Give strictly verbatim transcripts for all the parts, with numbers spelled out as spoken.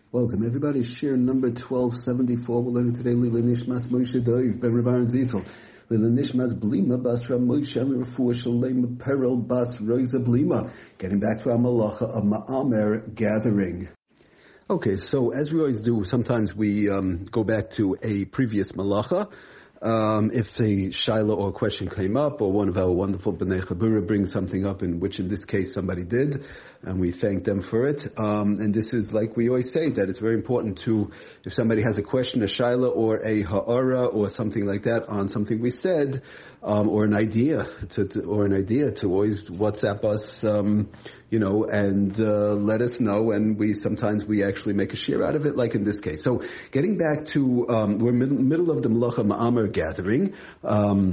Welcome everybody. Shir number twelve seventy-four. We're learning today Lila Nishmas Moshe Doiv Ben Rabar and Ziesel. Lila Nishmas Blima Bas Ramoshe Refuah Shalem Perel Bas Roisa Blima. Getting back to our malacha of Ma'amer gathering. Okay, so as we always do, sometimes we um, go back to a previous malacha. Um, if a shaila or question came up, or one of our wonderful B'nai Chabura brings something up, in which in this case somebody did, and we thank them for it. Um, and this is like we always say, that it's very important to, if somebody has a question, a shaila or a ha'ara or something like that on something we said, um, or an idea, to, to, or an idea to always WhatsApp us, um, you know, and uh, let us know. And we sometimes we actually make a share out of it, like in this case. So getting back to, um, we're middle, middle of the Melacha Ma'amer gathering. Um,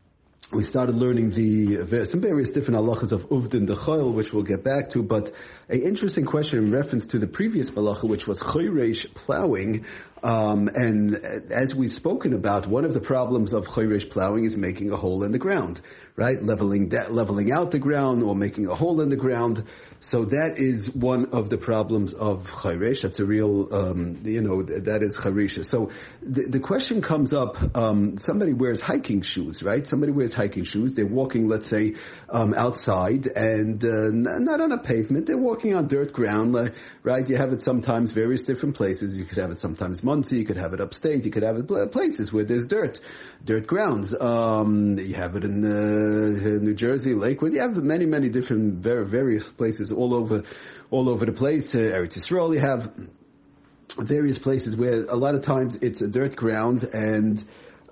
we started learning the some various different halachas of Uvdin Dechol, which we'll get back to, but an interesting question in reference to the previous malacha, which was Choyresh plowing. Um, and as we've spoken about, one of the problems of Choyresh plowing is making a hole in the ground, right? Leveling that, leveling out the ground, or making a hole in the ground. So that is one of the problems of Choyresh. That's a real, um, you know, that is Charisha. So the, the question comes up, um, somebody wears hiking shoes, right? Somebody wears hiking shoes. They're walking, let's say, um, outside, and uh, not on a pavement. They're walking on dirt ground, right? You have it sometimes various different places. You could have it sometimes Muncie, you could have it upstate, you could have it places where there's dirt, dirt grounds. Um, you have it in uh, New Jersey, Lakewood. You have many, many different various places all over, all over the place. Uh, Eretz Yisrael, you have various places where a lot of times it's a dirt ground, and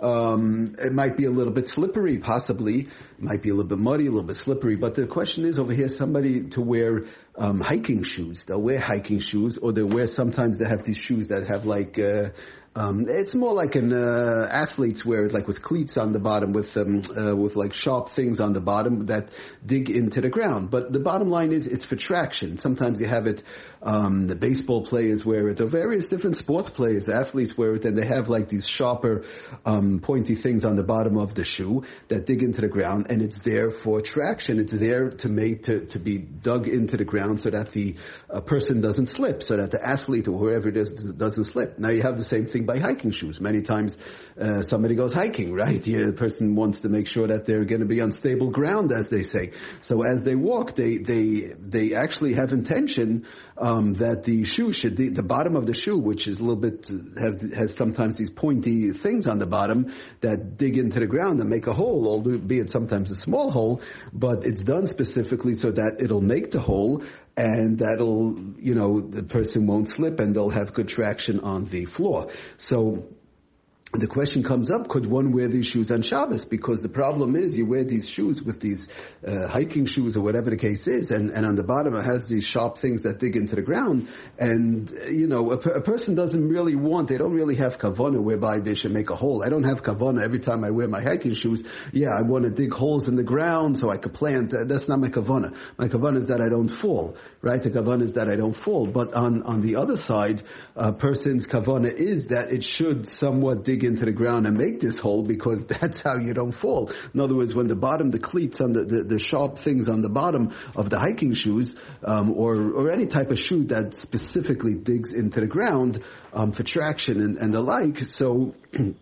Um, it might be a little bit slippery, possibly. It might be a little bit muddy, a little bit slippery. But the question is over here, somebody to wear um, hiking shoes. They'll wear hiking shoes, or they'll wear, sometimes they have these shoes that have like, uh, um, it's more like an uh, athletes wear it, like with cleats on the bottom, with um, uh, with like sharp things on the bottom that dig into the ground. But the bottom line is, it's for traction. Sometimes you have it, um, the baseball players wear it, or various different sports players, athletes wear it, and they have like these sharper, um, pointy things on the bottom of the shoe that dig into the ground, and it's there for traction. It's there to make, to, to be dug into the ground so that the uh, person doesn't slip, so that the athlete or whoever it is doesn't slip. Now you have the same thing by hiking shoes. Many times uh, somebody goes hiking, right? The person wants to make sure that they're going to be on stable ground, as they say. So as they walk, they they they actually have intention um, that the shoe should, the, the bottom of the shoe, which is a little bit, have, has sometimes these pointy things on the bottom that dig into the ground and make a hole, albeit sometimes a small hole, but it's done specifically so that it'll make the hole, and that'll, you know, the person won't slip, and they'll have good traction on the floor. So the question comes up, could one wear these shoes on Shabbos? Because the problem is, you wear these shoes with these uh, hiking shoes or whatever the case is, and, and on the bottom it has these sharp things that dig into the ground, and, you know, a, a person doesn't really want, they don't really have kavanah whereby they should make a hole. I don't have kavanah every time I wear my hiking shoes. Yeah, I want to dig holes in the ground so I could plant. That's not my kavanah. My kavanah is that I don't fall, right? The kavanah is that I don't fall. But on, on the other side, a person's kavanah is that it should somewhat dig into the ground and make this hole, because that's how you don't fall. In other words, when the bottom, the cleats on the, the, the sharp things on the bottom of the hiking shoes, um, or, or any type of shoe that specifically digs into the ground, um, for traction and, and the like, so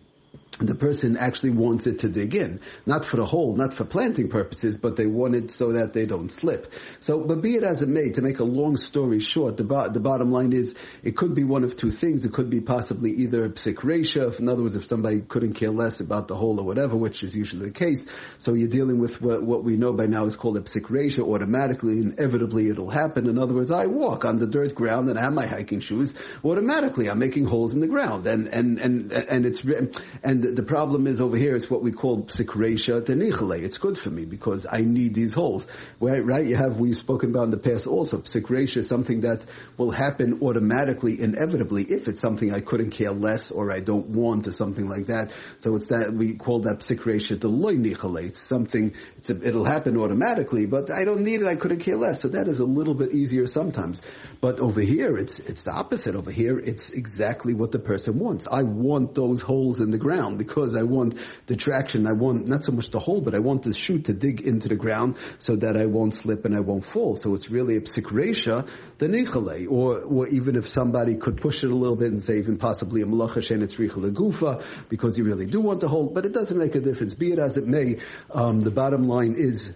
the person actually wants it to dig in, not for the hole, not for planting purposes, but they want it so that they don't slip. So, but be it as it may, to make a long story short, the, bo- the bottom line is, it could be one of two things. It could be possibly either a psik reisha, in other words, if somebody couldn't care less about the hole or whatever, which is usually the case, so you're dealing with what, what we know by now is called a psik reisha, automatically, inevitably it'll happen. In other words, I walk on the dirt ground and I have my hiking shoes, automatically I'm making holes in the ground, and, and, and, and it's, and the problem is over here, it's what we call psik reisha tenichale. It's good for me because I need these holes. Right, right? You have, we've spoken about in the past also, psik reisha is something that will happen automatically, inevitably, if it's something I couldn't care less or I don't want or something like that. So it's that, we call that psik reisha the loy nichale. It's something, it's a, it'll happen automatically, but I don't need it, I couldn't care less. So that is a little bit easier sometimes. But over here, it's, it's the opposite. Over here, it's exactly what the person wants. I want those holes in the ground. ground because I want the traction. I want not so much the hole, but I want the shoe to dig into the ground so that I won't slip and I won't fall. So it's really a psik reisha, the nichale, or or even if somebody could push it a little bit and say even possibly a malacha shen it's richa legufa because you really do want to hold, but it doesn't make a difference. Be it as it may, um, the bottom line is.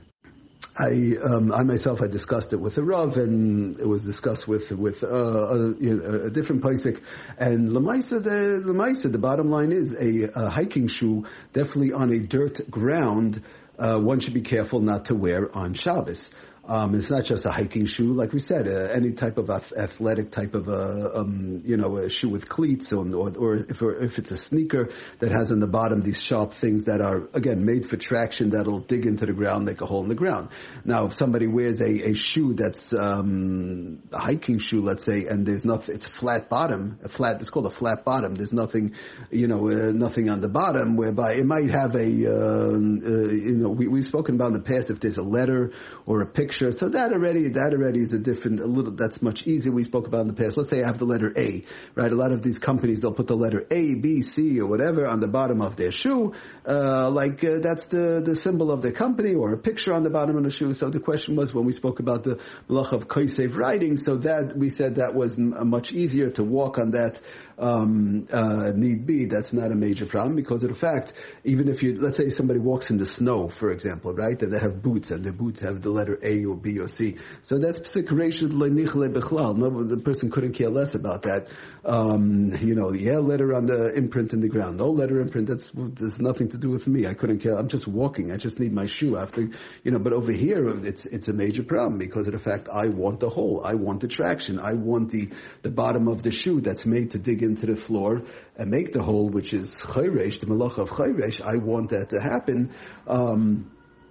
I um, I myself I discussed it with a Rav, and it was discussed with with uh, a, you know, a different paisik. And lemaisa the lemaisa the bottom line is a, a hiking shoe definitely on a dirt ground. Uh, one should be careful not to wear on Shabbos. Um, it's not just a hiking shoe, like we said, uh, any type of ath- athletic type of a, um, you know, a shoe with cleats, or, or, or if or if it's a sneaker that has on the bottom these sharp things that are again made for traction that'll dig into the ground, make a hole in the ground. Now, if somebody wears a, a shoe that's um, a hiking shoe, let's say, and there's nothing, it's a flat bottom, a flat, it's called a flat bottom. There's nothing, you know, uh, nothing on the bottom, whereby it might have a, uh, uh, you know, we, we've spoken about in the past if there's a letter or a picture. So that already, that already is a different, a little, that's much easier. We spoke about in the past. Let's say I have the letter A, right? A lot of these companies, they'll put the letter A, B, C, or whatever on the bottom of their shoe. Uh, like, uh, that's the, the symbol of their company, or a picture on the bottom of the shoe. So the question was when we spoke about the malach of kosev writing, so that, we said that was m- much easier to walk on that, um, uh, need be. That's not a major problem because of the fact, even if you, let's say somebody walks in the snow, for example, right? And they have boots, and their boots have the letter A or B or C. So that's psik reisha lenichle bechlal. No, the person couldn't care less about that. Um, you know, yeah, letter on the imprint in the ground. No letter imprint, that's, there's nothing to do with me. I couldn't care. I'm just walking. I just need my shoe after, you know, but over here, it's, it's a major problem because of the fact I want the hole. I want the traction. I want the, the bottom of the shoe that's made to dig into the floor and make the hole, which is chayresh, the malach of chayresh. I want that to happen. Um,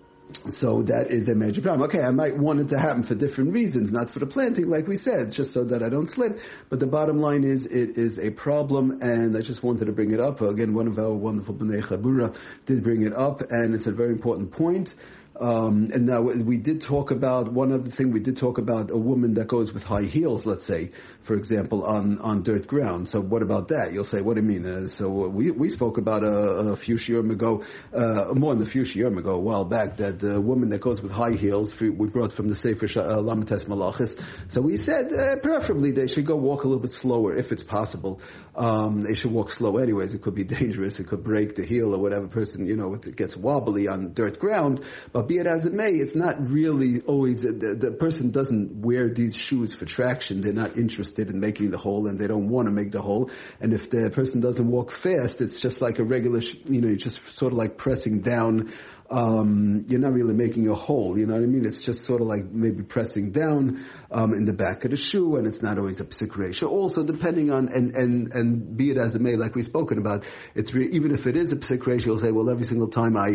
So that is a major problem. Okay, I might want it to happen for different reasons, not for the planting, like we said, just so that I don't slip. But the bottom line is, it is a problem, and I just wanted to bring it up. Again, one of our wonderful B'nai Chabura did bring it up, and it's a very important point. Um, and now we did talk about, one other thing, we did talk about a woman that goes with high heels, let's say, for example, on, on dirt ground. So what about that? You'll say, what do you mean? Uh, so we, we spoke about a, a few shiurim ago, uh, more than a few shiurim ago, a while back, that the woman that goes with high heels, we brought from the Sefer uh, Lamites Malachis. So we said, uh, preferably they should go walk a little bit slower, if it's possible. Um, they should walk slow anyways. It could be dangerous. It could break the heel or whatever person, you know, it gets wobbly on dirt ground. But be it as it may, it's not really always, the, the person doesn't wear these shoes for traction. They're not interested in making the hole, and they don't want to make the hole. And if the person doesn't walk fast, it's just like a regular, you know, you're just sort of like pressing down. Um, you're not really making a hole, you know what I mean? It's just sort of like maybe pressing down um, in the back of the shoe, and it's not always a psik reisha. Also, depending on, and, and, and be it as it may, like we've spoken about, it's re- even if it is a psik reisha, you'll say, well, every single time I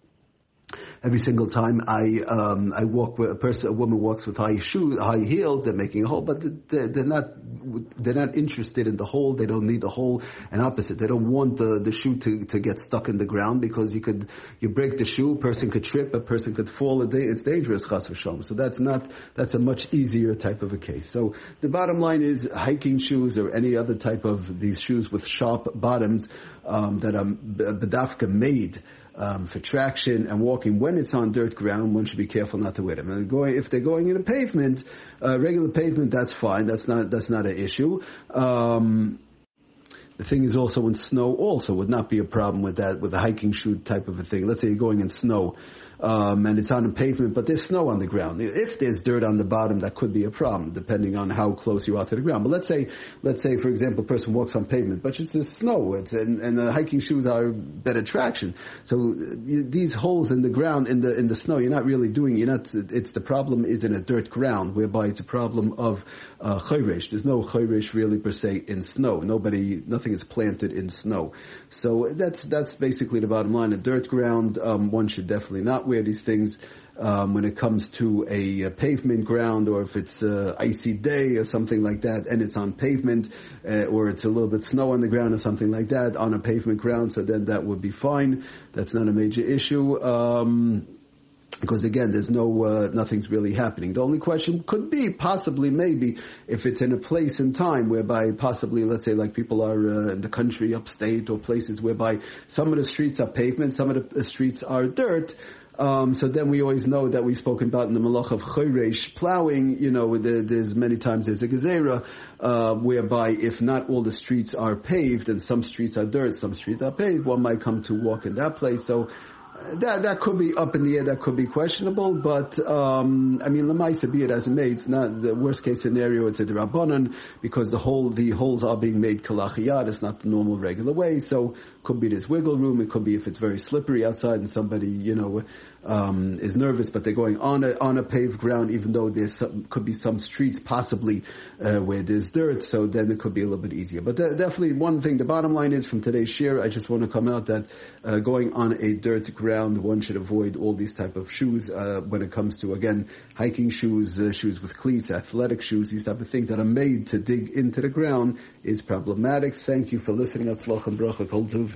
Every single time I um, I walk with a person, a woman walks with high shoes, high heels, they're making a hole, but they're, they're not they're not interested in the hole. They don't need the hole, and opposite, they don't want the, the shoe to, to get stuck in the ground because you could you break the shoe, a person could trip, a person could fall. It's dangerous, chas v'shalom. So that's not that's a much easier type of a case. So the bottom line is hiking shoes or any other type of these shoes with sharp bottoms um, that are bedafka made. Um, for traction and walking when it's on dirt ground, one should be careful not to wear them. And going, if they're going in a pavement, uh, regular pavement, that's fine. That's not that's not an issue. Um, The thing is also in snow also would not be a problem with that, with a hiking shoe type of a thing. Let's say you're going in snow, um, and it's on a pavement, but there's snow on the ground. If there's dirt on the bottom, that could be a problem, depending on how close you are to the ground. But let's say, let's say, for example, a person walks on pavement, but it's the snow, it's, and, and the hiking shoes are better traction. So you, these holes in the ground, in the, in the snow, you're not really doing, you're not, it's the problem is in a dirt ground, whereby it's a problem of, uh, chayresh. There's no chayresh really per se in snow. Nobody, nothing is planted in snow. So that's, that's basically the bottom line. A dirt ground, um, one should definitely not wear these things. Um, when it comes to a, a pavement ground, or if it's a icy day or something like that, and it's on pavement, uh, or it's a little bit snow on the ground or something like that on a pavement ground, so then that would be fine. That's not a major issue. Um, because again, there's no, uh, nothing's really happening. The only question could be, possibly, maybe, if it's in a place and time whereby possibly, let's say, like people are uh, in the country, upstate, or places whereby some of the streets are pavement, some of the streets are dirt. Um, so then we always know that we've spoken about in the Malach of Choresh plowing, you know, there, there's many times there's a gezerah, uh, whereby if not all the streets are paved and some streets are dirt, some streets are paved, one might come to walk in that place. So that that could be up in the air, that could be questionable, but um I mean, Lamaisa, be it as it may, it's not the worst case scenario, it's a D'Rabbanan, because the whole the holes are being made kalachiyat, it's not the normal regular way, so could be this wiggle room, it could be if it's very slippery outside and somebody, you know, um is nervous, but they're going on a on a paved ground, even though there's some, could be some streets possibly uh, where there's dirt, so then it could be a little bit easier. But th- definitely one thing, the bottom line is from today's share, I just want to come out that uh, going on a dirt ground, one should avoid all these type of shoes uh, when it comes to, again, hiking shoes, uh, shoes with cleats, athletic shoes, these type of things that are made to dig into the ground is problematic. Thank you for listening. Atzlach and bracha, kol tov.